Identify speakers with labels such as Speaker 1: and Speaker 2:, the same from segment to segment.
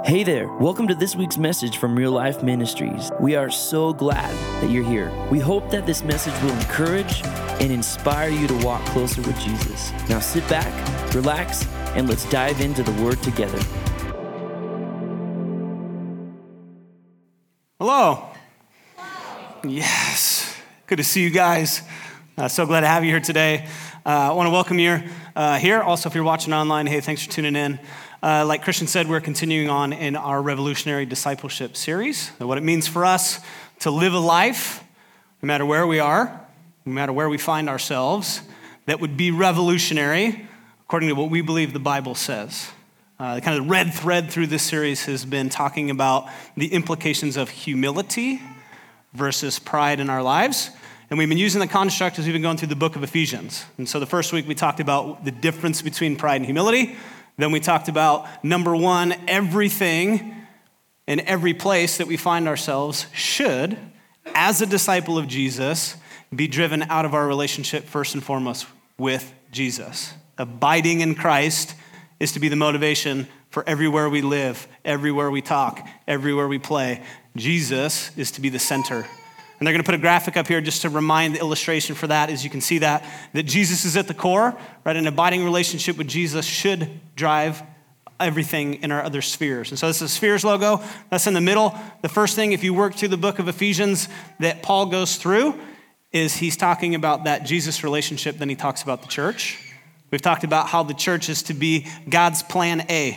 Speaker 1: Hey there, welcome to this week's message from Real Life Ministries. We are so glad that you're here. We hope that this message will encourage and inspire you to walk closer with Jesus. Now sit back, relax, and let's dive into the Word together.
Speaker 2: Hello. Yes. Good to see you guys. So glad to have you here today. I want to welcome you here. Also, if you're watching online, hey, thanks for tuning in. Like Christian said, we're continuing on in our Revolutionary Discipleship series. What it means for us to live a life, no matter where we are, no matter where we find ourselves, that would be revolutionary according to what we believe the Bible says. The kind of red thread through this series has been talking about the implications of humility versus pride in our lives. And we've been using the construct as we've been going through the book of Ephesians. And so the first week we talked about the difference between pride and humility. Then we talked about, number one, everything and every place that we find ourselves should, as a disciple of Jesus, be driven out of our relationship first and foremost with Jesus. Abiding in Christ is to be the motivation for everywhere we live, everywhere we talk, everywhere we play. Jesus is to be the center. And they're going to put a graphic up here just to remind the illustration for that, as you can see that Jesus is at the core, right? An abiding relationship with Jesus should drive everything in our other spheres. And so this is Spheres logo. That's in the middle. The first thing, if you work through the book of Ephesians, that Paul goes through is he's talking about that Jesus relationship, then he talks about the church. We've talked about how the church is to be God's plan A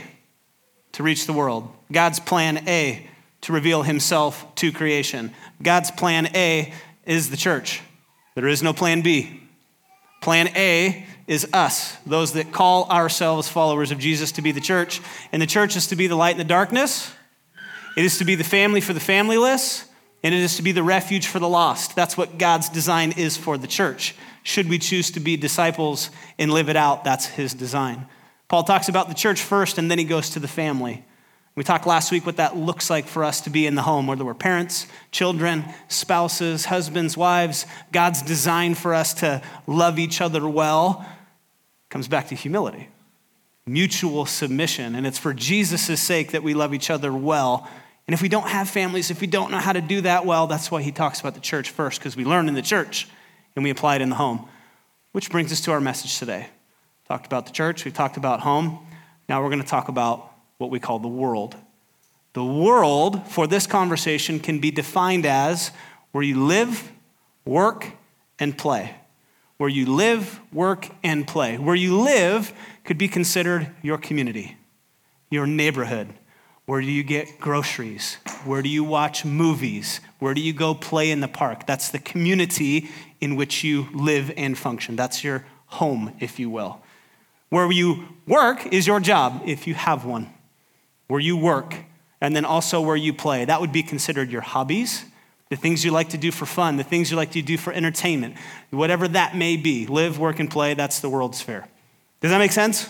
Speaker 2: to reach the world. God's plan A to reveal himself to creation. God's plan A is the church. There is no plan B. Plan A is us, those that call ourselves followers of Jesus, to be the church. And the church is to be the light in the darkness. It is to be the family for the familyless. And it is to be the refuge for the lost. That's what God's design is for the church. Should we choose to be disciples and live it out, that's his design. Paul talks about the church first, and then he goes to the family. We talked last week what that looks like for us to be in the home, whether we're parents, children, spouses, husbands, wives. God's design for us to love each other well comes back to humility, mutual submission. And it's for Jesus' sake that we love each other well. And if we don't have families, if we don't know how to do that well, that's why he talks about the church first, because we learn in the church and we apply it in the home. Which brings us to our message today. Talked about the church, we've talked about home. Now we're going to talk about what we call the world. The world for this conversation can be defined as where you live, work, and play. Where you live, work, and play. Where you live could be considered your community, your neighborhood. Where do you get groceries? Where do you watch movies? Where do you go play in the park? That's the community in which you live and function. That's your home, if you will. Where you work is your job, if you have one. Where you work, and then also where you play. That would be considered your hobbies, the things you like to do for fun, the things you like to do for entertainment, whatever that may be. Live, work, and play, that's the world sphere. Does that make sense?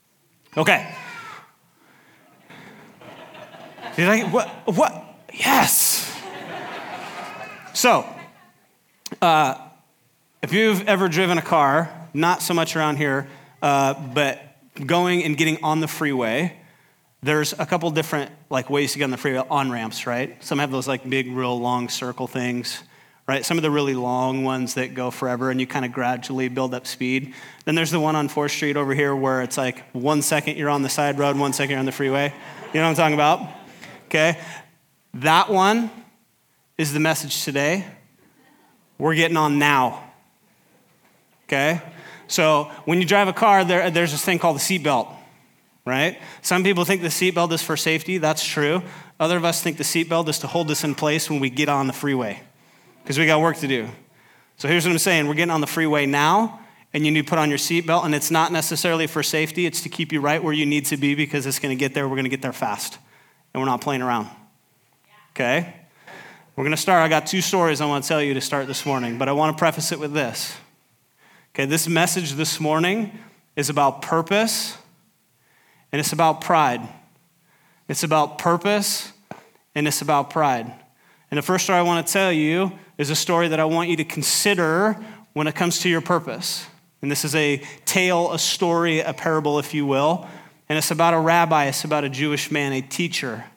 Speaker 2: Okay. What? Yes. So, if you've ever driven a car, not so much around here, but going and getting on the freeway, there's a couple different ways to get on the freeway, on-ramps, right? Some have those big, real long circle things, right? Some of the really long ones that go forever and you kind of gradually build up speed. Then there's the one on 4th Street over here where it's 1 second you're on the side road, 1 second you're on the freeway. You know what I'm talking about? Okay? That one is the message today. We're getting on now. Okay? So when you drive a car, there's this thing called the seatbelt. Right? Some people think the seatbelt is for safety. That's true. Other of us think the seatbelt is to hold us in place when we get on the freeway because we got work to do. So here's what I'm saying. We're getting on the freeway now, and you need to put on your seatbelt, and it's not necessarily for safety. It's to keep you right where you need to be because it's going to get there. We're going to get there fast, and we're not playing around. Okay? We're going to start. I got 2 stories I want to tell you to start this morning, but I want to preface it with this. Okay, this message this morning is about purpose. And it's about pride. It's about purpose, and it's about pride. And the first story I want to tell you is a story that I want you to consider when it comes to your purpose. And this is a tale, a story, a parable, if you will. And it's about a rabbi, it's about a Jewish man, a teacher.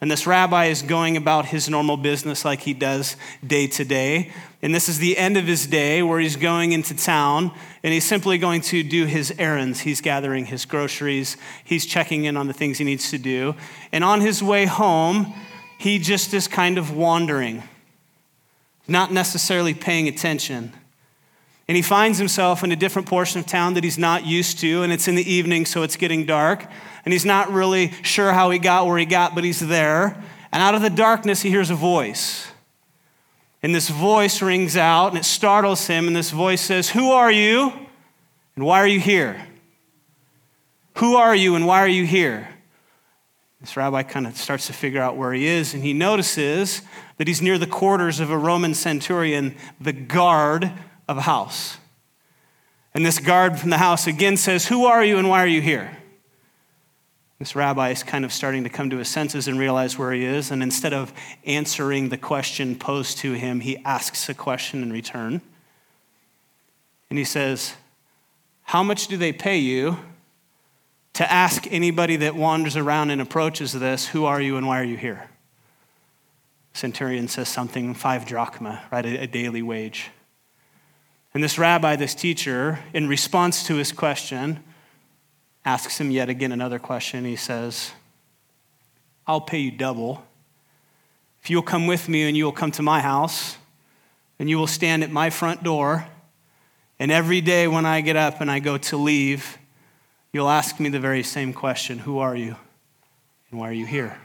Speaker 2: And this rabbi is going about his normal business like he does day to day. And this is the end of his day where he's going into town and he's simply going to do his errands. He's gathering his groceries. He's checking in on the things he needs to do. And on his way home, he just is kind of wandering, not necessarily paying attention. And he finds himself in a different portion of town that he's not used to, and it's in the evening, so it's getting dark. And he's not really sure how he got where he got, but he's there. And out of the darkness, he hears a voice. And this voice rings out, and it startles him, and this voice says, "Who are you, and why are you here? Who are you, and why are you here?" This rabbi kind of starts to figure out where he is, and he notices that he's near the quarters of a Roman centurion, the guard of a house. And this guard from the house again says, "Who are you, and why are you here?" This rabbi is kind of starting to come to his senses and realize where he is. And instead of answering the question posed to him, he asks a question in return. And he says, "How much do they pay you to ask anybody that wanders around and approaches this, 'Who are you and why are you here?'" Centurion says something, 5 drachma, right, a daily wage. And this rabbi, this teacher, in response to his question, asks him yet again another question. He says, "I'll pay you double if you'll come with me and you will come to my house and you will stand at my front door. And every day when I get up and I go to leave, you'll ask me the very same question, 'Who are you and why are you here?'"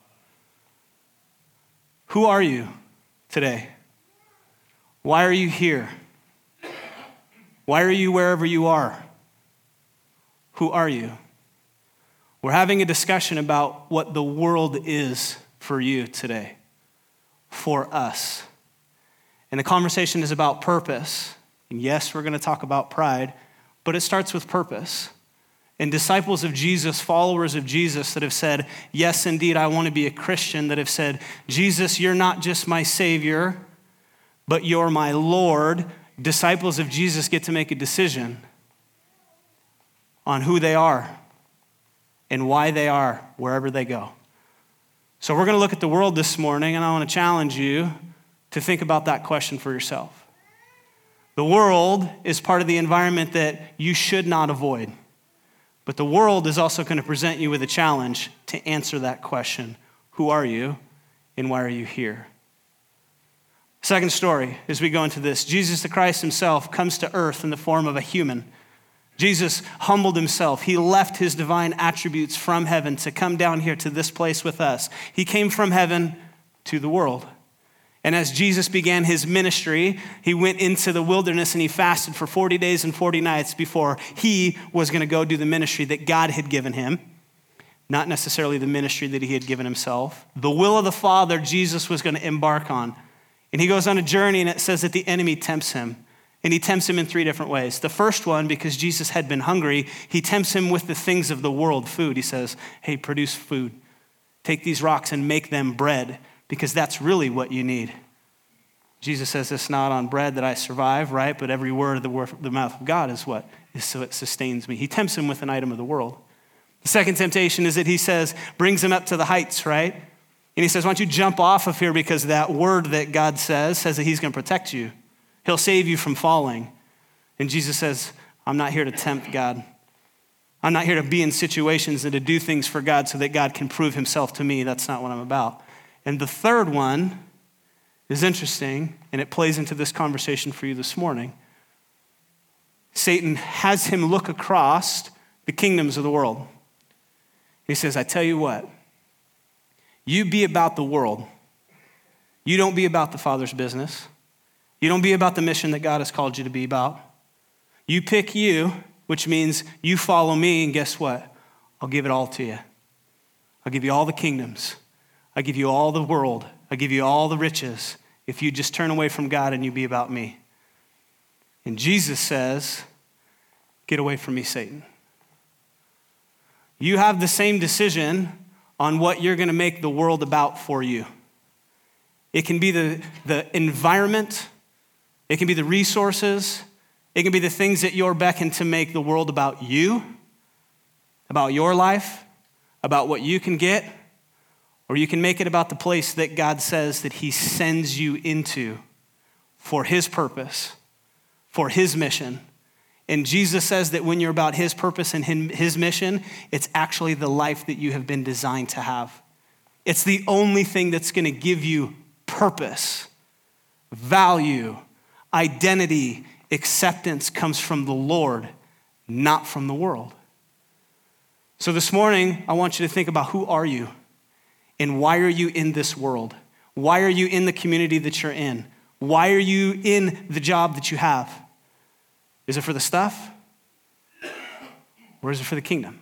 Speaker 2: Who are you today? Why are you here? Why are you wherever you are? Who are you? We're having a discussion about what the world is for you today, for us. And the conversation is about purpose. And yes, we're going to talk about pride, but it starts with purpose. And disciples of Jesus, followers of Jesus that have said, "Yes, indeed, I want to be a Christian," that have said, "Jesus, you're not just my Savior, but you're my Lord." Disciples of Jesus get to make a decision on who they are and why they are wherever they go. So we're going to look at the world this morning, and I want to challenge you to think about that question for yourself. The world is part of the environment that you should not avoid, but the world is also going to present you with a challenge to answer that question. Who are you and why are you here? Second story, as we go into this, Jesus the Christ himself comes to earth in the form of a human. Jesus humbled himself. He left his divine attributes from heaven to come down here to this place with us. He came from heaven to the world. And as Jesus began his ministry, he went into the wilderness and he fasted for 40 days and 40 nights before he was going to go do the ministry that God had given him, not necessarily the ministry that he had given himself. The will of the Father Jesus was going to embark on. And he goes on a journey, and it says that the enemy tempts him. And he tempts him in 3 different ways. The first one, because Jesus had been hungry, he tempts him with the things of the world, food. He says, "Hey, produce food. Take these rocks and make them bread, because that's really what you need." Jesus says, "It's not on bread that I survive," right? But every word of the mouth of God is what? Is so it sustains me. He tempts him with an item of the world. The second temptation is that he says, brings him up to the heights, right? And he says, "Why don't you jump off of here, because that word that God says that he's going to protect you. He'll save you from falling." And Jesus says, "I'm not here to tempt God. I'm not here to be in situations and to do things for God so that God can prove himself to me. That's not what I'm about." And the third one is interesting, and it plays into this conversation for you this morning. Satan has him look across the kingdoms of the world. He says, "I tell you what, you be about the world. You don't be about the Father's business. You don't be about the mission that God has called you to be about. You pick you, which means you follow me, and guess what? I'll give it all to you. I'll give you all the kingdoms. I'll give you all the world. I'll give you all the riches if you just turn away from God and you be about me." And Jesus says, "Get away from me, Satan." You have the same decision on what you're going to make the world about for you. It can be the environment. It can be the resources. It can be the things that you're beckoned to make the world about you, about your life, about what you can get. or you can make it about the place that God says that he sends you into for his purpose, for his mission. And Jesus says that when you're about his purpose and his mission, it's actually the life that you have been designed to have. It's the only thing that's going to give you purpose, value, identity, acceptance comes from the Lord, not from the world. So this morning, I want you to think about, who are you and why are you in this world? Why are you in the community that you're in? Why are you in the job that you have? Is it for the stuff? Or is it for the kingdom?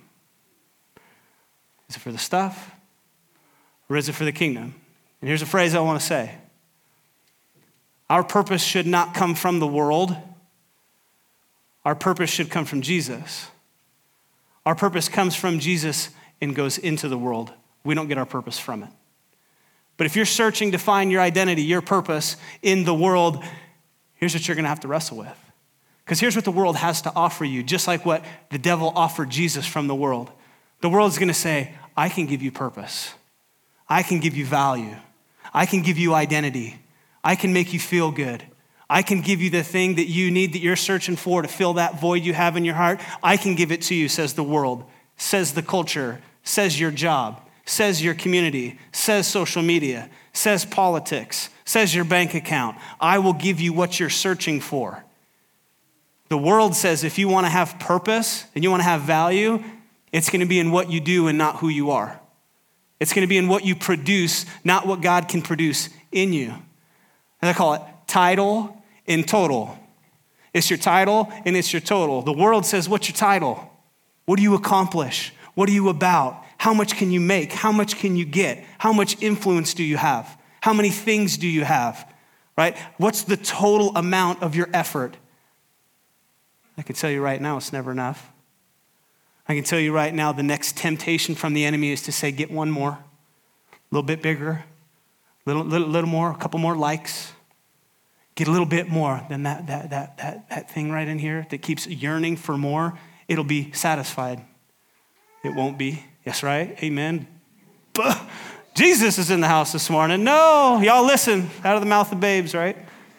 Speaker 2: Is it for the stuff? Or is it for the kingdom? And here's a phrase I want to say. Our purpose should not come from the world. Our purpose should come from Jesus. Our purpose comes from Jesus and goes into the world. We don't get our purpose from it. But if you're searching to find your identity, your purpose in the world, here's what you're going to have to wrestle with. Because here's what the world has to offer you, just like what the devil offered Jesus from the world. The world's going to say, I can give you purpose. I can give you value. I can give you identity. I can make you feel good. I can give you the thing that you need, that you're searching for to fill that void you have in your heart. I can give it to you, says the world, says the culture, says your job, says your community, says social media, says politics, says your bank account. I will give you what you're searching for. The world says if you want to have purpose and you want to have value, it's going to be in what you do and not who you are. It's going to be in what you produce, not what God can produce in you. And I call it title and total. It's your title and it's your total. The world says, what's your title? What do you accomplish? What are you about? How much can you make? How much can you get? How much influence do you have? How many things do you have? Right? What's the total amount of your effort? I can tell you right now, it's never enough. I can tell you right now, the next temptation from the enemy is to say, get one more, a little bit bigger, little more, a couple more likes. Get a little bit more than that thing right in here that keeps yearning for more. It'll be satisfied. It won't be. Yes, right? Amen. Jesus is in the house this morning. No, y'all listen, out of the mouth of babes, right?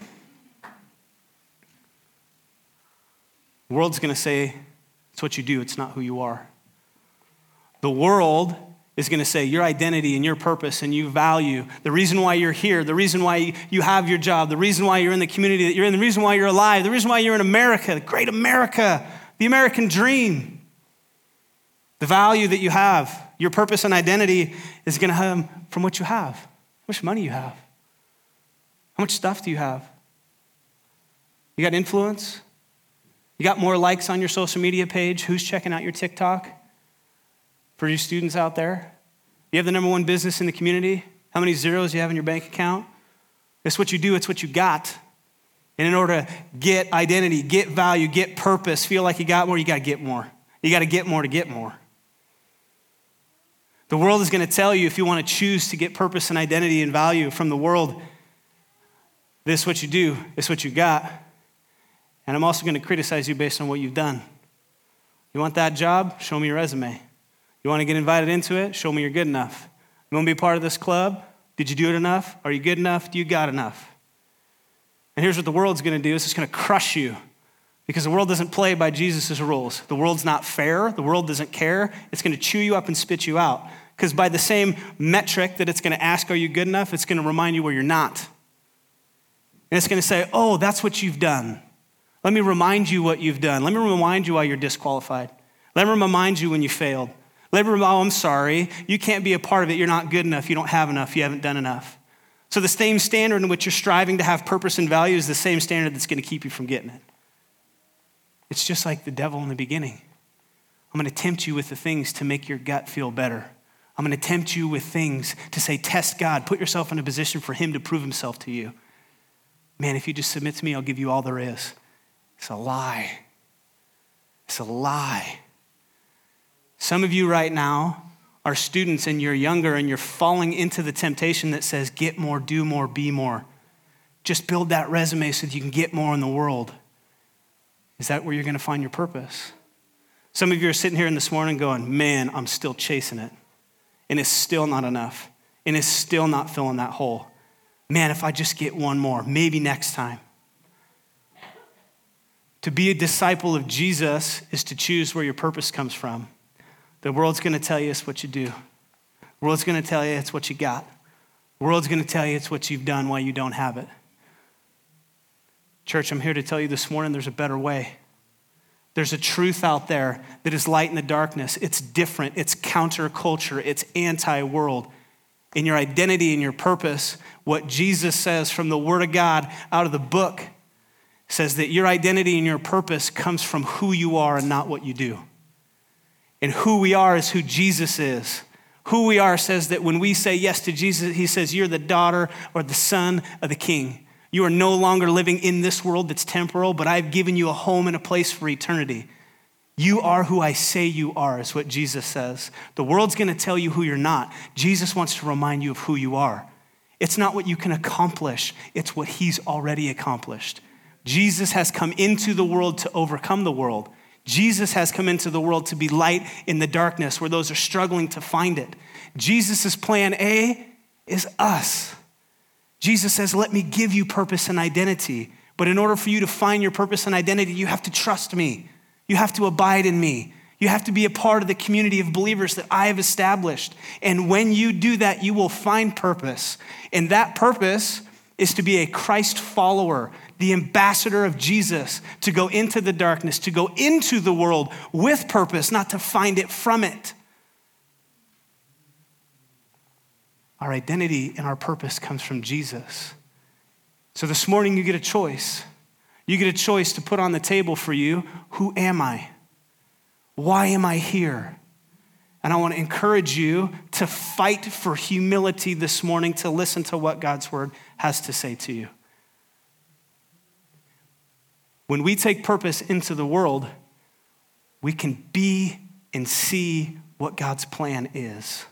Speaker 2: The world's going to say, it's what you do, it's not who you are. The world is going to say your identity and your purpose and you value, the reason why you're here, the reason why you have your job, the reason why you're in the community that you're in, the reason why you're alive, the reason why you're in America, the great America, the American dream. The value that you have, your purpose and identity is going to come from what you have, how much money you have, how much stuff do you have? You got influence? You got more likes on your social media page? Who's checking out your TikTok? For you students out there, you have the number one business in the community? How many zeros you have in your bank account? It's what you do, it's what you got. And in order to get identity, get value, get purpose, feel like you got more, you got to get more. You got to get more to get more. The world is going to tell you, if you want to choose to get purpose and identity and value from the world, this is what you do, this is what you got. And I'm also going to criticize you based on what you've done. You want that job? Show me your resume. You want to get invited into it? Show me you're good enough. You want to be a part of this club? Did you do it enough? Are you good enough? Do you got enough? And here's what the world's going to do. It's just going to crush you because the world doesn't play by Jesus' rules. The world's not fair. The world doesn't care. It's going to chew you up and spit you out because by the same metric that it's going to ask, are you good enough? It's going to remind you where you're not. And it's going to say, oh, that's what you've done. Let me remind you what you've done. Let me remind you why you're disqualified. Let me remind you when you failed. Let me remind you, I'm sorry. You can't be a part of it. You're not good enough. You don't have enough. You haven't done enough. So the same standard in which you're striving to have purpose and value is the same standard that's going to keep you from getting it. It's just like the devil in the beginning. I'm going to tempt you with the things to make your gut feel better. I'm going to tempt you with things to say, test God. Put yourself in a position for him to prove himself to you. Man, if you just submit to me, I'll give you all there is. It's a lie. It's a lie. Some of you right now are students and you're younger and you're falling into the temptation that says, get more, do more, be more. Just build that resume so that you can get more in the world. Is that where you're going to find your purpose? Some of you are sitting here this morning going, man, I'm still chasing it. And it's still not enough. and is still not filling that hole. Man, if I just get one more, maybe next time. To be a disciple of Jesus is to choose where your purpose comes from. The world's gonna tell you it's what you do. The world's gonna tell you it's what you got. The world's gonna tell you it's what you've done while you don't have it. Church, I'm here to tell you this morning there's a better way. There's a truth out there that is light in the darkness. It's different, it's counterculture, it's anti-world. In your identity and your purpose, what Jesus says from the Word of God out of the book says that your identity and your purpose comes from who you are and not what you do. And who we are is who Jesus is. Who we are says that when we say yes to Jesus, he says you're the daughter or the son of the King. You are no longer living in this world that's temporal, but I've given you a home and a place for eternity. You are who I say you are, is what Jesus says. The world's gonna tell you who you're not. Jesus wants to remind you of who you are. It's not what you can accomplish, it's what he's already accomplished. Jesus has come into the world to overcome the world. Jesus has come into the world to be light in the darkness where those are struggling to find it. Jesus' plan A is us. Jesus says, let me give you purpose and identity. But in order for you to find your purpose and identity, you have to trust me. You have to abide in me. You have to be a part of the community of believers that I have established. And when you do that, you will find purpose. And that purpose is to be a Christ follower, the ambassador of Jesus, to go into the darkness, to go into the world with purpose, not to find it from it. Our identity and our purpose comes from Jesus. So this morning you get a choice. You get a choice to put on the table for you, who am I? Why am I here? And I want to encourage you to fight for humility this morning, to listen to what God's word has to say to you. When we take purpose into the world, we can be and see what God's plan is.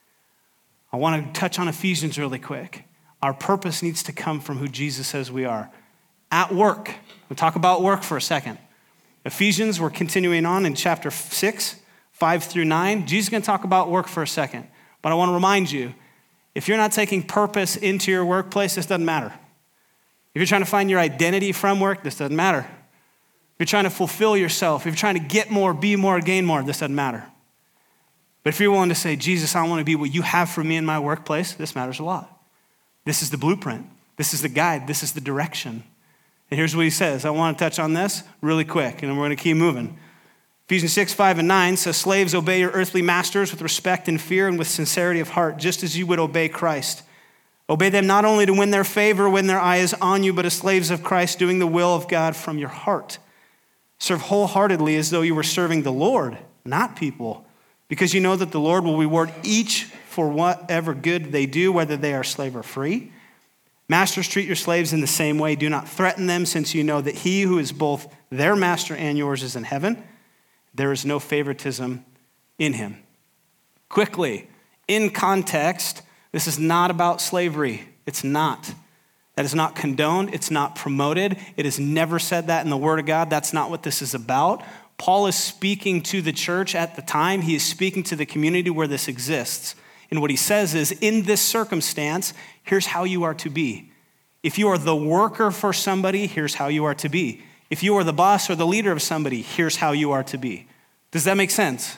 Speaker 2: I want to touch on Ephesians really quick. Our purpose needs to come from who Jesus says we are. At work, we'll talk about work for a second. Ephesians, we're continuing on in chapter 6, 5 through 9. Jesus is going to talk about work for a second. But I want to remind you, if you're not taking purpose into your workplace, this doesn't matter. If you're trying to find your identity from work, this doesn't matter. If you're trying to fulfill yourself, if you're trying to get more, be more, gain more, this doesn't matter. But if you're willing to say, Jesus, I want to be what you have for me in my workplace, this matters a lot. This is the blueprint. This is the guide. This is the direction. And here's what he says. I want to touch on this really quick, and then we're going to keep moving. Ephesians 6, 5, and 9 says, slaves, obey your earthly masters with respect and fear and with sincerity of heart, just as you would obey Christ. Obey them not only to win their favor when their eye is on you, but as slaves of Christ, doing the will of God from your heart. Serve wholeheartedly as though you were serving the Lord, not people, because you know that the Lord will reward each for whatever good they do, whether they are slave or free. Masters, treat your slaves in the same way. Do not threaten them, since you know that he who is both their master and yours is in heaven. There is no favoritism in him. Quickly, in context, this is not about slavery. It's not. That is not condoned. It's not promoted. It is never said that in the Word of God. That's not what this is about. Paul is speaking to the church at the time. He is speaking to the community where this exists. And what he says is, in this circumstance, here's how you are to be. If you are the worker for somebody, here's how you are to be. If you are the boss or the leader of somebody, here's how you are to be. Does that make sense?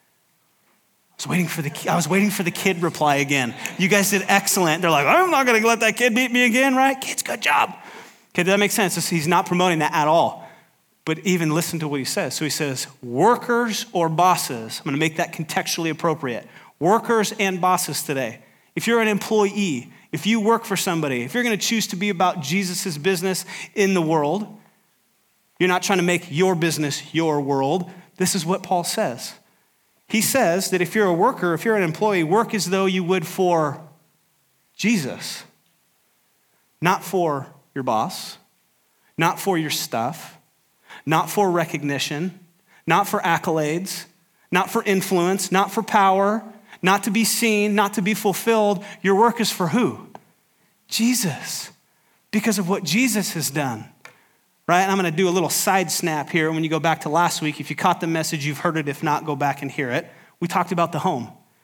Speaker 2: I was waiting for the kid reply again. You guys did excellent. They're like, I'm not going to let that kid beat me again, right? Kids, good job. Okay, does that make sense? He's not promoting that at all. But even listen to what he says. So he says, workers or bosses. I'm going to make that contextually appropriate. Workers and bosses today. If you're an employee, if you work for somebody, if you're going to choose to be about Jesus' business in the world, you're not trying to make your business your world. This is what Paul says. He says that if you're a worker, if you're an employee, work as though you would for Jesus, not for your boss, not for your stuff, not for recognition, not for accolades, not for influence, not for power, not to be seen, not to be fulfilled. Your work is for who? Jesus, because of what Jesus has done. Right? And I'm going to do a little side snap here. When you go back to last week, if you caught the message, you've heard it. If not, go back and hear it. We talked about the home.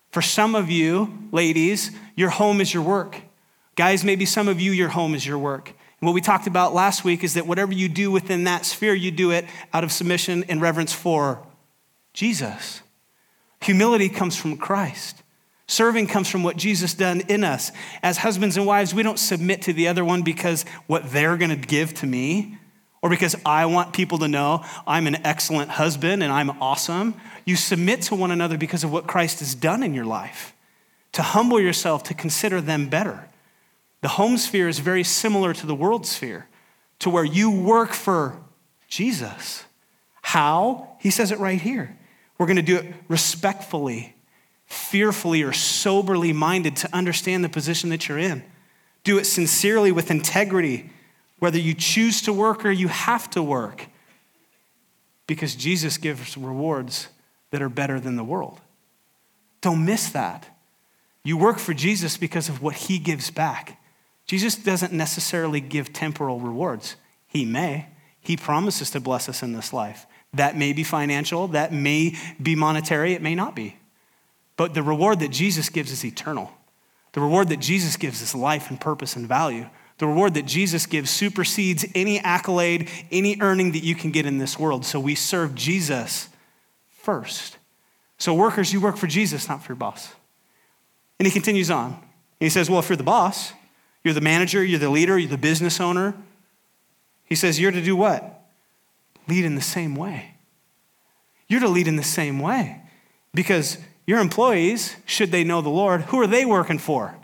Speaker 2: For some of you, ladies, your home is your work. Guys, maybe some of you, your home is your work. And what we talked about last week is that whatever you do within that sphere, you do it out of submission and reverence for Jesus. Humility comes from Christ. Serving comes from what Jesus done in us. As husbands and wives, we don't submit to the other one because what they're going to give to me or because I want people to know I'm an excellent husband and I'm awesome. You submit to one another because of what Christ has done in your life. To humble yourself, to consider them better. The home sphere is very similar to the world sphere, to where you work for Jesus. How? He says it right here. We're going to do it respectfully, fearfully, or soberly minded to understand the position that you're in. Do it sincerely with integrity, whether you choose to work or you have to work, because Jesus gives rewards that are better than the world. Don't miss that. You work for Jesus because of what he gives back. Jesus doesn't necessarily give temporal rewards. He may. He promises to bless us in this life. That may be financial, that may be monetary, it may not be. But the reward that Jesus gives is eternal. The reward that Jesus gives is life and purpose and value. The reward that Jesus gives supersedes any accolade, any earning that you can get in this world. So we serve Jesus first. So workers, you work for Jesus, not for your boss. And he continues on. And he says, well, if you're the boss, you're the manager, you're the leader, you're the business owner. He says you're to do what? Lead in the same way. You're to lead in the same way. Because your employees, should they know the Lord, who are they working for?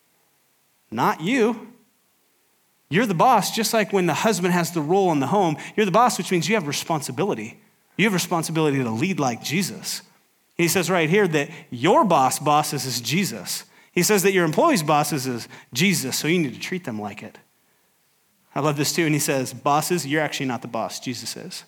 Speaker 2: Not you. You're the boss, just like when the husband has the role in the home. You're the boss, which means you have responsibility. You have responsibility to lead like Jesus. He says right here that your bosses is Jesus. He says that your employees' bosses is Jesus, so you need to treat them like it. I love this too. And he says, bosses, you're actually not the boss, Jesus is.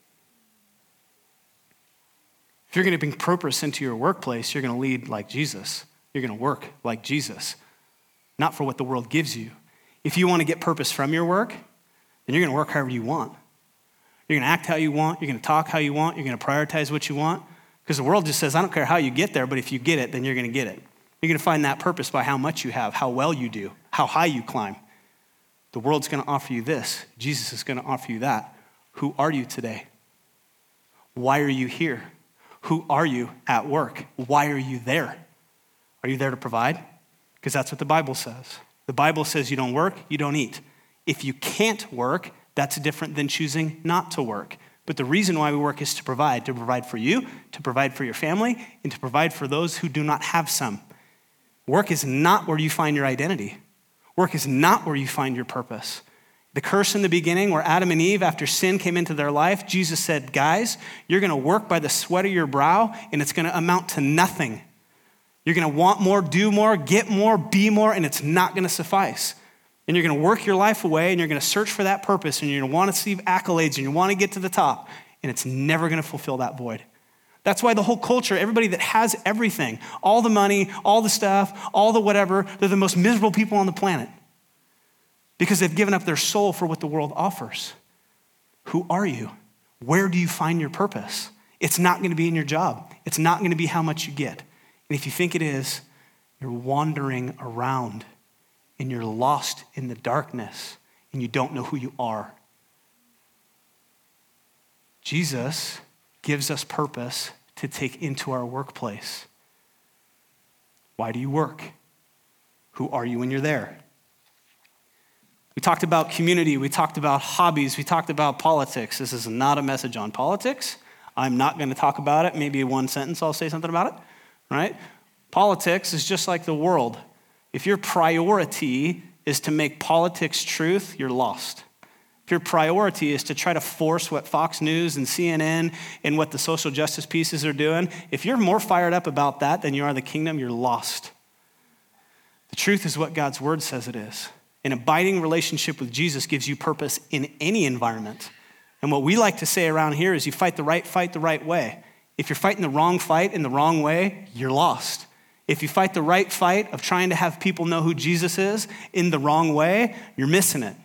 Speaker 2: If you're going to bring purpose into your workplace, you're going to lead like Jesus. You're going to work like Jesus, not for what the world gives you. If you want to get purpose from your work, then you're going to work however you want. You're going to act how you want. You're going to talk how you want. You're going to prioritize what you want. Because the world just says, I don't care how you get there, but if you get it, then you're going to get it. You're going to find that purpose by how much you have, how well you do, how high you climb. The world's going to offer you this. Jesus is going to offer you that. Who are you today? Why are you here? Who are you at work? Why are you there? Are you there to provide? Because that's what the Bible says. The Bible says you don't work, you don't eat. If you can't work, that's different than choosing not to work. But the reason why we work is to provide for you, to provide for your family, and to provide for those who do not have some. Work is not where you find your identity. Work is not where you find your purpose. The curse in the beginning where Adam and Eve, after sin came into their life, Jesus said, guys, you're going to work by the sweat of your brow, and it's going to amount to nothing. You're going to want more, do more, get more, be more, and it's not going to suffice. And you're going to work your life away, and you're going to search for that purpose, and you're going to want to see accolades, and you want to get to the top, and it's never going to fulfill that void. That's why the whole culture, everybody that has everything, all the money, all the stuff, all the whatever, they're the most miserable people on the planet because they've given up their soul for what the world offers. Who are you? Where do you find your purpose? It's not going to be in your job. It's not going to be how much you get. And if you think it is, you're wandering around and you're lost in the darkness and you don't know who you are. Jesus gives us purpose to take into our workplace. Why do you work? Who are you when you're there? We talked about community. We talked about hobbies. We talked about politics. This is not a message on politics. I'm not going to talk about it. Maybe in one sentence I'll say something about it, right? Politics is just like the world. If your priority is to make politics truth, you're lost. If your priority is to try to force what Fox News and CNN and what the social justice pieces are doing, if you're more fired up about that than you are the kingdom, you're lost. The truth is what God's word says it is. An abiding relationship with Jesus gives you purpose in any environment. And what we like to say around here is you fight the right way. If you're fighting the wrong fight in the wrong way, you're lost. If you fight the right fight of trying to have people know who Jesus is in the wrong way, you're missing it.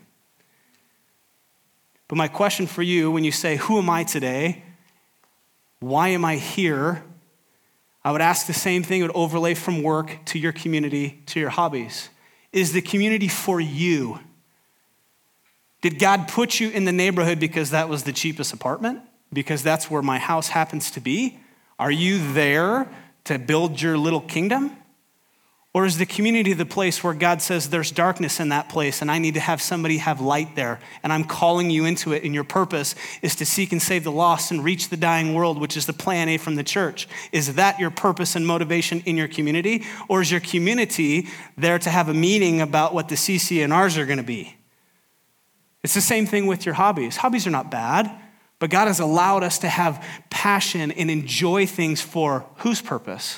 Speaker 2: But my question for you, when you say, who am I today? Why am I here? I would ask the same thing, it would overlay from work to your community, to your hobbies. Is the community for you? Did God put you in the neighborhood because that was the cheapest apartment? Because that's where my house happens to be? Are you there to build your little kingdom? Or is the community the place where God says there's darkness in that place and I need to have somebody have light there and I'm calling you into it and your purpose is to seek and save the lost and reach the dying world, which is the plan A from the church? Is that your purpose and motivation in your community? Or is your community there to have a meeting about what the CC&Rs are gonna be? It's the same thing with your hobbies. Hobbies are not bad, but God has allowed us to have passion and enjoy things for whose purpose?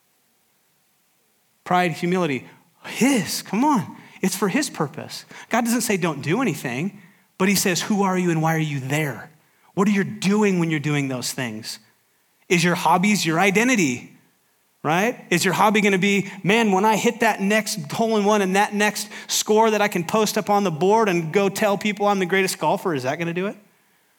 Speaker 2: Pride, humility, come on. It's for his purpose. God doesn't say don't do anything, but he says, who are you and why are you there? What are you doing when you're doing those things? Is your hobbies your identity, right? Is your hobby gonna be, man, when I hit that next hole-in-one and that next score that I can post up on the board and go tell people I'm the greatest golfer, is that gonna do it?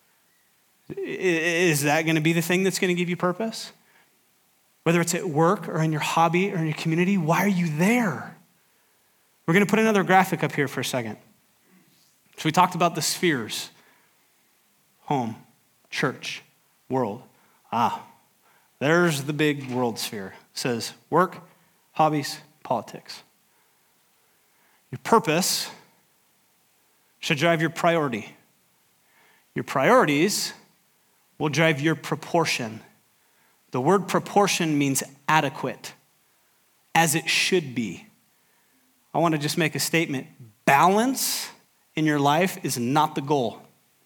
Speaker 2: Is that gonna be the thing that's gonna give you purpose? Whether it's at work or in your hobby or in your community, why are you there? We're going to put another graphic up here for a second. So we talked about the spheres: home, church, world. There's the big world sphere. It says work, hobbies, politics. Your purpose should drive your priority. Your priorities will drive your proportion. The word proportion means adequate, as it should be. I want to just make a statement. Balance in your life is not the goal.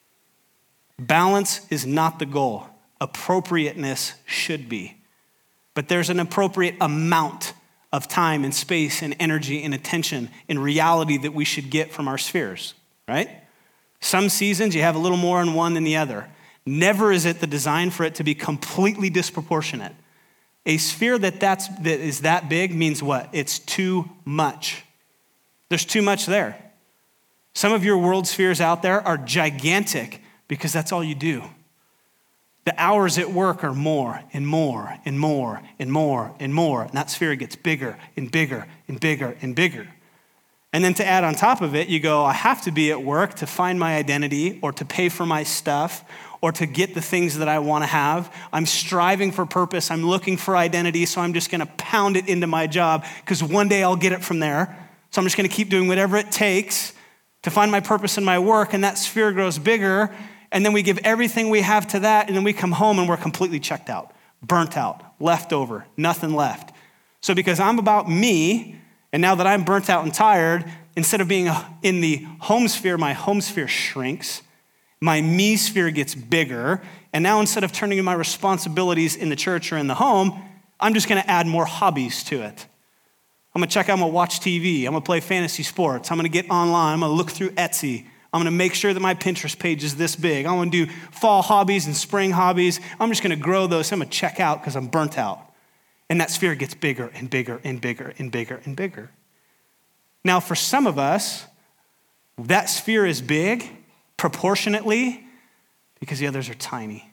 Speaker 2: Balance is not the goal. Appropriateness should be. But there's an appropriate amount of time and space and energy and attention and reality that we should get from our spheres, right? Some seasons you have a little more in one than the other. Never is it the design for it to be completely disproportionate. A sphere that is that big means what? It's too much. There's too much there. Some of your world spheres out there are gigantic because that's all you do. The hours at work are more and more and more and more and more, and that sphere gets bigger and bigger and bigger and bigger. And then to add on top of it, you go, I have to be at work to find my identity or to pay for my stuff or to get the things that I want to have. I'm striving for purpose. I'm looking for identity, so I'm just going to pound it into my job because one day I'll get it from there. So I'm just going to keep doing whatever it takes to find my purpose in my work, and that sphere grows bigger, and then we give everything we have to that, and then we come home and we're completely checked out, burnt out, left over, nothing left. So because I'm about me, and now that I'm burnt out and tired, instead of being in the home sphere, my home sphere shrinks. My me sphere gets bigger. And now instead of turning in my responsibilities in the church or in the home, I'm just gonna add more hobbies to it. I'm gonna watch TV. I'm gonna play fantasy sports. I'm gonna get online. I'm gonna look through Etsy. I'm gonna make sure that my Pinterest page is this big. I'm gonna do fall hobbies and spring hobbies. I'm just gonna grow those. I'm gonna check out because I'm burnt out. And that sphere gets bigger and bigger and bigger and bigger and bigger. Now, for some of us, that sphere is big proportionately because the others are tiny.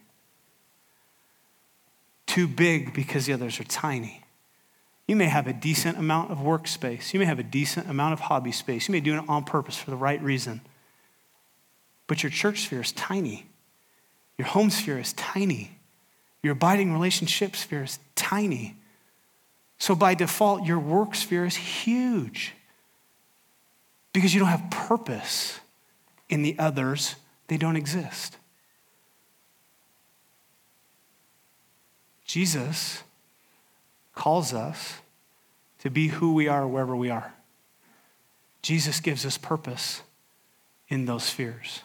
Speaker 2: Too big because the others are tiny. You may have a decent amount of workspace. You may have a decent amount of hobby space. You may do it on purpose for the right reason. But your church sphere is tiny. Your home sphere is tiny. Your abiding relationship sphere is tiny. So by default, your work sphere is huge because you don't have purpose in the others. They don't exist. Jesus calls us to be who we are wherever we are. Jesus gives us purpose in those spheres.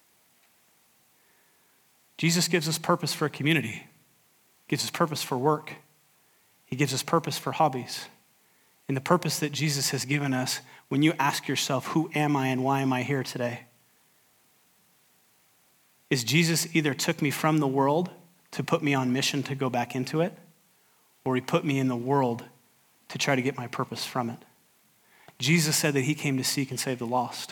Speaker 2: Jesus gives us purpose for a community. Gives us purpose for work. He gives us purpose for hobbies. And the purpose that Jesus has given us, when you ask yourself, who am I and why am I here today? Is Jesus either took me from the world to put me on mission to go back into it, or he put me in the world to try to get my purpose from it. Jesus said that he came to seek and save the lost.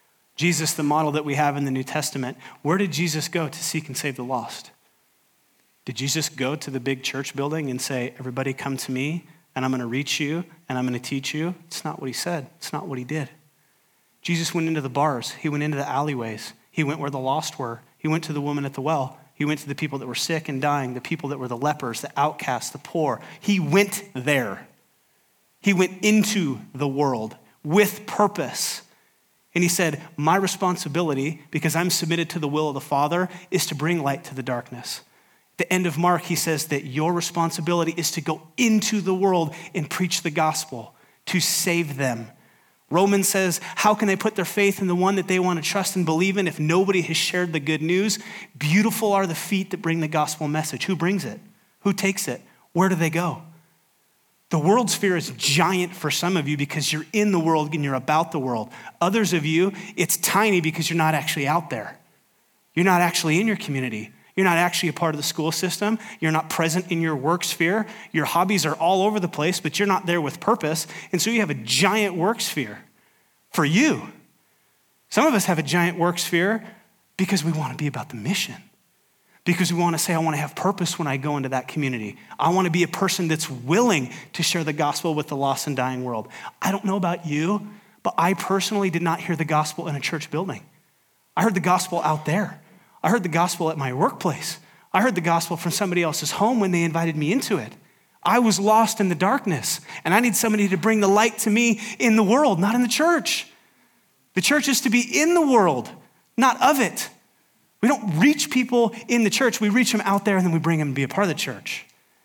Speaker 2: Jesus, the model that we have in the New Testament, where did Jesus go to seek and save the lost? Did Jesus go to the big church building and say, everybody come to me and I'm going to reach you and I'm going to teach you? It's not what he said. It's not what he did. Jesus went into the bars. He went into the alleyways. He went where the lost were. He went to the woman at the well. He went to the people that were sick and dying, the people that were the lepers, the outcasts, the poor. He went there. He went into the world with purpose. And he said, my responsibility, because I'm submitted to the will of the Father, is to bring light to the darkness. At the end of Mark, he says that your responsibility is to go into the world and preach the gospel, to save them. Romans says, how can they put their faith in the one that they want to trust and believe in if nobody has shared the good news? Beautiful are the feet that bring the gospel message. Who brings it? Who takes it? Where do they go? The world sphere is giant for some of you because you're in the world and you're about the world. Others of you, it's tiny because you're not actually out there. You're not actually in your community. You're not actually a part of the school system. You're not present in your work sphere. Your hobbies are all over the place, but you're not there with purpose. And so you have a giant work sphere for you. Some of us have a giant work sphere because we want to be about the mission. Because we want to say, I want to have purpose when I go into that community. I want to be a person that's willing to share the gospel with the lost and dying world. I don't know about you, but I personally did not hear the gospel in a church building. I heard the gospel out there. I heard the gospel at my workplace. I heard the gospel from somebody else's home when they invited me into it. I was lost in the darkness, and I need somebody to bring the light to me in the world, not in the church. The church is to be in the world, not of it. We don't reach people in the church. We reach them out there and then we bring them to be a part of the church.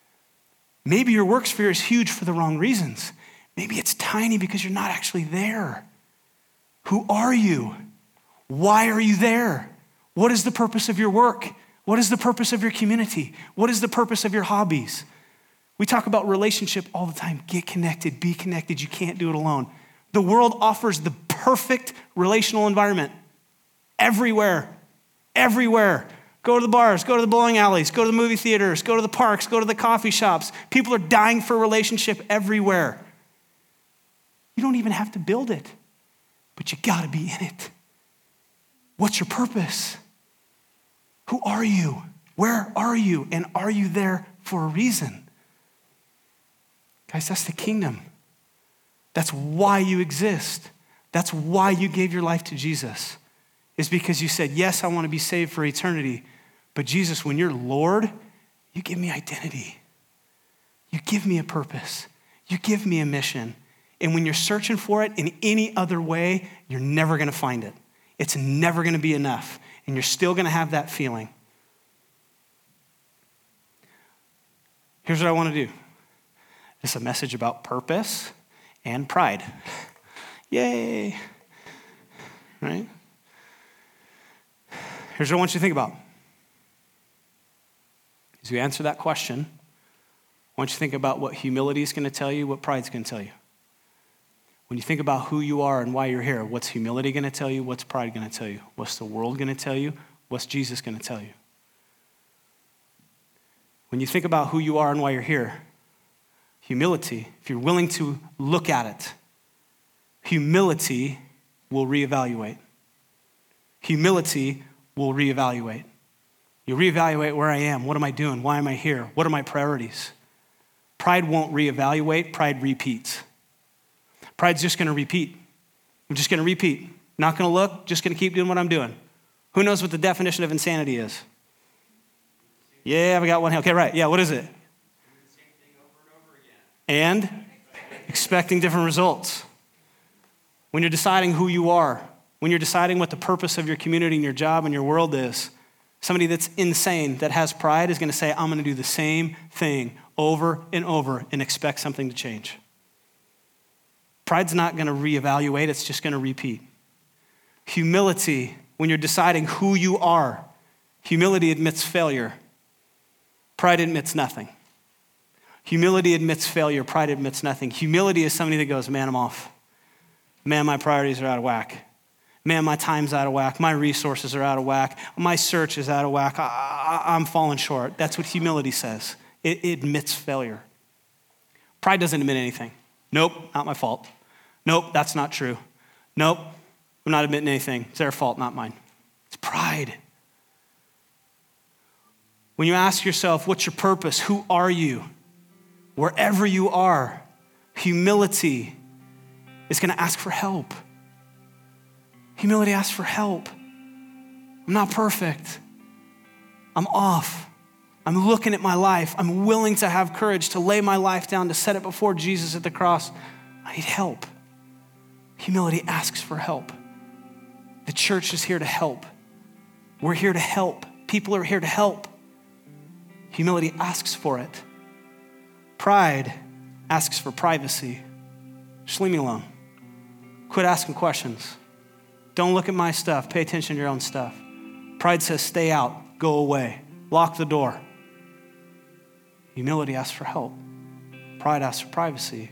Speaker 2: Maybe your work sphere is huge for the wrong reasons. Maybe it's tiny because you're not actually there. Who are you? Why are you there? What is the purpose of your work? What is the purpose of your community? What is the purpose of your hobbies? We talk about relationship all the time. Get connected, be connected. You can't do it alone. The world offers the perfect relational environment everywhere. Everywhere. Go to the bars, go to the bowling alleys, go to the movie theaters, go to the parks, go to the coffee shops. People are dying for a relationship everywhere. You don't even have to build it, but you gotta be in it. What's your purpose? Who are you? Where are you? And are you there for a reason? Guys, that's the kingdom. That's why you exist. That's why you gave your life to Jesus. Is because you said, yes, I want to be saved for eternity. But Jesus, when you're Lord, you give me identity. You give me a purpose. You give me a mission. And when you're searching for it in any other way, you're never going to find it. It's never going to be enough. And you're still going to have that feeling. Here's what I want to do. It's a message about purpose and pride. Yay. Right? Here's what I want you to think about. As you answer that question, I want you to think about what humility is going to tell you, what pride is going to tell you. When you think about who you are and why you're here, what's humility going to tell you? What's pride going to tell you? What's the world going to tell you? What's Jesus going to tell you? When you think about who you are and why you're here, humility, if you're willing to look at it, humility will reevaluate. Humility will reevaluate. You reevaluate where I am. What am I doing? Why am I here? What are my priorities? Pride won't reevaluate. Pride repeats. Pride's just going to repeat. I'm just going to repeat. Not going to look, just going to keep doing what I'm doing. Who knows what the definition of insanity is? Yeah, we got one. Okay, right. Yeah, what is it? And expecting different results. When you're deciding who you are, when you're deciding what the purpose of your community and your job and your world is, somebody that's insane, that has pride, is going to say, I'm going to do the same thing over and over and expect something to change. Pride's not going to reevaluate, it's just going to repeat. Humility, when you're deciding who you are, humility admits failure. Pride admits nothing. Humility admits failure, pride admits nothing. Humility is somebody that goes, man, I'm off. Man, my priorities are out of whack. Man, my time's out of whack. My resources are out of whack. My search is out of whack. I'm falling short. That's what humility says. It admits failure. Pride doesn't admit anything. Nope, not my fault. Nope, that's not true. Nope, I'm not admitting anything. It's their fault, not mine. It's pride. When you ask yourself, what's your purpose? Who are you? Wherever you are, humility is going to ask for help. Humility asks for help. I'm not perfect. I'm off. I'm looking at my life. I'm willing to have courage to lay my life down, to set it before Jesus at the cross. I need help. Humility asks for help. The church is here to help. We're here to help. People are here to help. Humility asks for it. Pride asks for privacy. Just leave me alone. Quit asking questions. Don't look at my stuff. Pay attention to your own stuff. Pride says, stay out, go away, lock the door. Humility asks for help. Pride asks for privacy.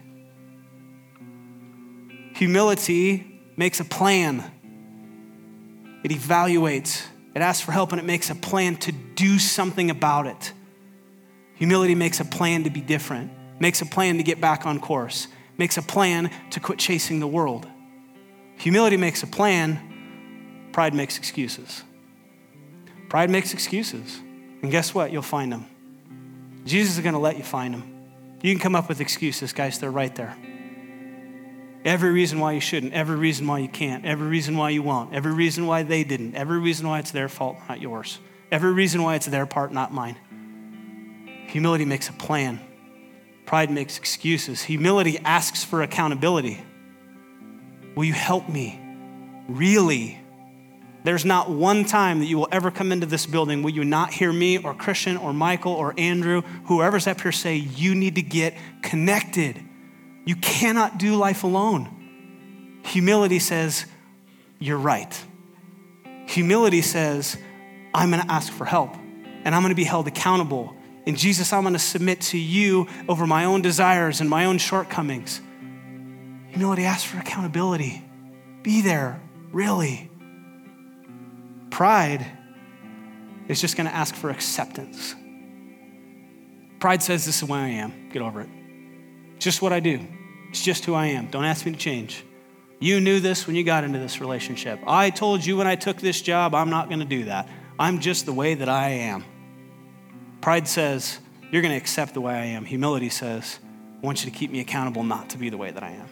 Speaker 2: Humility makes a plan. It evaluates. It asks for help and it makes a plan to do something about it. Humility makes a plan to be different, makes a plan to get back on course, makes a plan to quit chasing the world. Humility makes a plan, pride makes excuses. Pride makes excuses. And guess what? You'll find them. Jesus is going to let you find them. You can come up with excuses, guys. They're right there. Every reason why you shouldn't, every reason why you can't, every reason why you won't, every reason why they didn't, every reason why it's their fault, not yours. Every reason why it's their part, not mine. Humility makes a plan. Pride makes excuses. Humility asks for accountability. Will you help me? Really? There's not one time that you will ever come into this building will you not hear me or Christian or Michael or Andrew, whoever's up here say, you need to get connected. You cannot do life alone. Humility says, you're right. Humility says, I'm gonna ask for help and I'm gonna be held accountable. And Jesus, I'm gonna submit to you over my own desires and my own shortcomings. Humility asks for accountability. Be there, really. Pride is just gonna ask for acceptance. Pride says, this is who I am, get over it. It's just what I do. It's just who I am. Don't ask me to change. You knew this when you got into this relationship. I told you when I took this job, I'm not gonna do that. I'm just the way that I am. Pride says, you're gonna accept the way I am. Humility says, I want you to keep me accountable not to be the way that I am.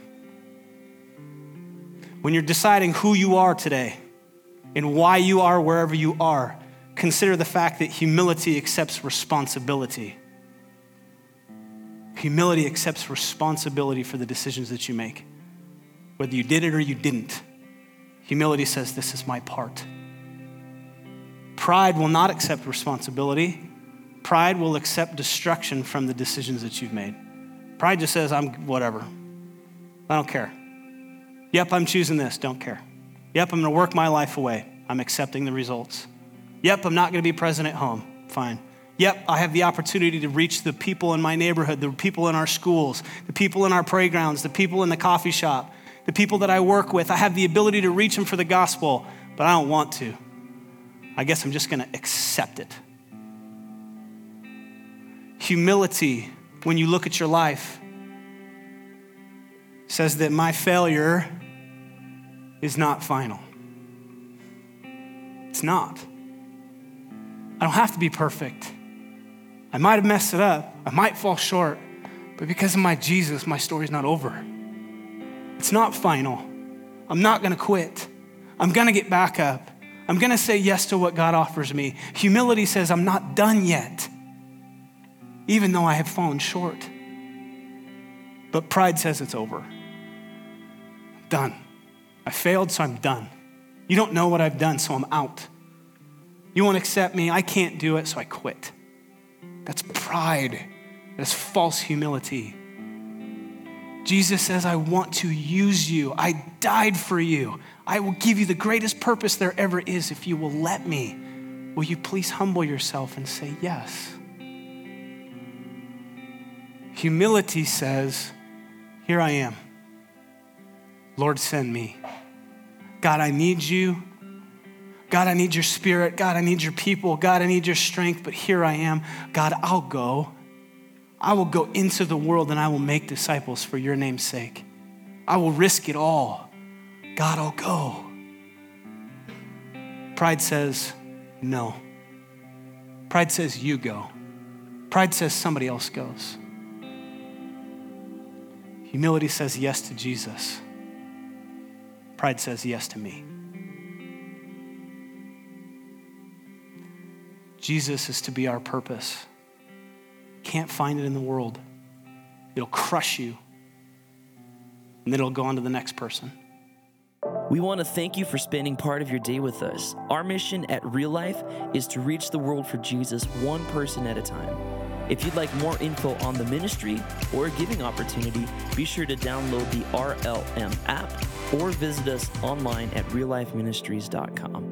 Speaker 2: When you're deciding who you are today and why you are wherever you are, consider the fact that humility accepts responsibility. Humility accepts responsibility for the decisions that you make. Whether you did it or you didn't, humility says, this is my part. Pride will not accept responsibility. Pride will accept destruction from the decisions that you've made. Pride just says, I'm whatever. I don't care. Yep, I'm choosing this, don't care. Yep, I'm gonna work my life away. I'm accepting the results. Yep, I'm not gonna be present at home. Fine. Yep, I have the opportunity to reach the people in my neighborhood, the people in our schools, the people in our playgrounds, the people in the coffee shop, the people that I work with. I have the ability to reach them for the gospel, but I don't want to. I guess I'm just gonna accept it. Humility, when you look at your life, says that my failure is not final. It's not. I don't have to be perfect. I might have messed it up. I might fall short, but because of my Jesus, my story's not over. It's not final. I'm not gonna quit. I'm gonna get back up. I'm gonna say yes to what God offers me. Humility says I'm not done yet, even though I have fallen short. But pride says it's over. I'm done. I failed, so I'm done. You don't know what I've done, so I'm out. You won't accept me, I can't do it, so I quit. That's pride. That's false humility. Jesus says, I want to use you. I died for you. I will give you the greatest purpose there ever is if you will let me. Will you please humble yourself and say yes? Humility says, here I am. Lord, send me. God, I need you. God, I need your spirit. God, I need your people. God, I need your strength, but here I am. God, I'll go. I will go into the world and I will make disciples for your name's sake. I will risk it all. God, I'll go. Pride says, no. Pride says you go. Pride says somebody else goes. Humility says yes to Jesus. Pride says yes to me. Jesus is to be our purpose. Can't find it in the world. It'll crush you. And then it'll go on to the next person.
Speaker 1: We want to thank you for spending part of your day with us. Our mission at Real Life is to reach the world for Jesus one person at a time. If you'd like more info on the ministry or a giving opportunity, be sure to download the RLM app or visit us online at reallifeministries.com.